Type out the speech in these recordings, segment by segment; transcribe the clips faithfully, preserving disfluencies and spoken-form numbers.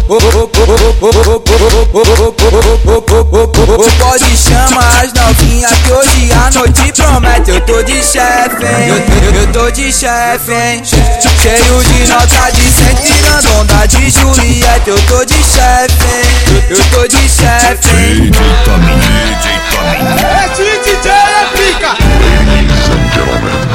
Pode chamar as novinhas que hoje a noite promete. Eu tô de chefe, hein? Eu, eu, eu tô de chefe, hein? Cheio de nota de cem, tirando onda de Juliette. Eu tô de chefe, hein? Eu, eu tô de chefe, hein? Esse D J é pica! Ladies and gentlemen,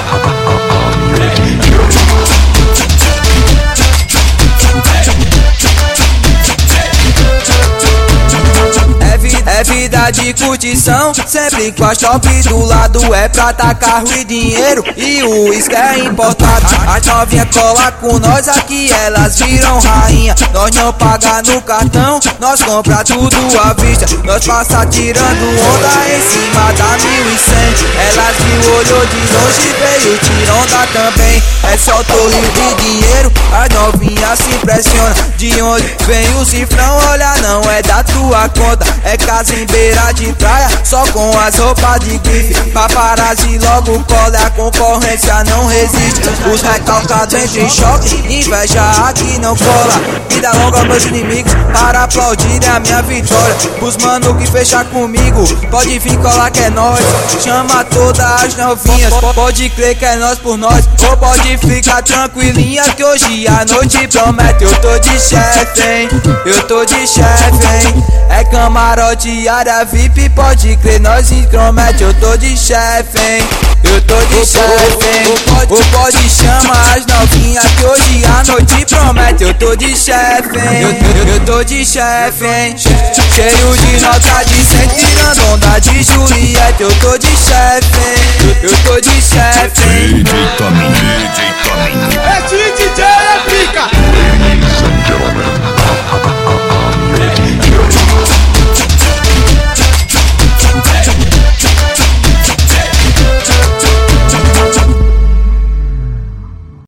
É vida de curtição, sempre com a shop do lado. É prata, carro e dinheiro, e o uísque é importado. As novinha cola com nós aqui, elas viram rainha. Nós não paga no cartão, nós compra tudo à vista. Nós passa tirando onda em cima da mil e cem. Elas viu, olhou de longe, veio tirando onda também. É só torre de dinheiro, as novinhas se impressiona. De onde vem o cifrão, olha, não é da tua conta. É casa em beira de praia, só com as roupas de grife. Paparazzi logo cola, a concorrência não resiste. Os recalcados entram em choque, inveja aqui não cola. Vida longa aos meus inimigos, para aplaudir a minha vitória. Os mano que fecha comigo, pode vir colar que é nós. Chama todas as novinhas, pode crer que é nós por nós. Ou pode ficar tranquilinha que hoje a noite promete. Eu tô de chefe, hein? Eu tô de chefe, hein? É camarote, área V I P, pode crer, nós intromete. Eu tô de chefe, hein? Eu tô de chefe, hein? Ou pode chamar as novinhas que hoje a noite promete. Eu tô de chefe, hein? Eu, eu, eu tô de chefe, hein? Cheio de nota de cem, tirando onda de Juliette. Eu tô de chefe, hein? Eu, eu tô de chefe, hein? D J Tominho, D J Tominho. Esse D J é pica! Ladies and gentlemen.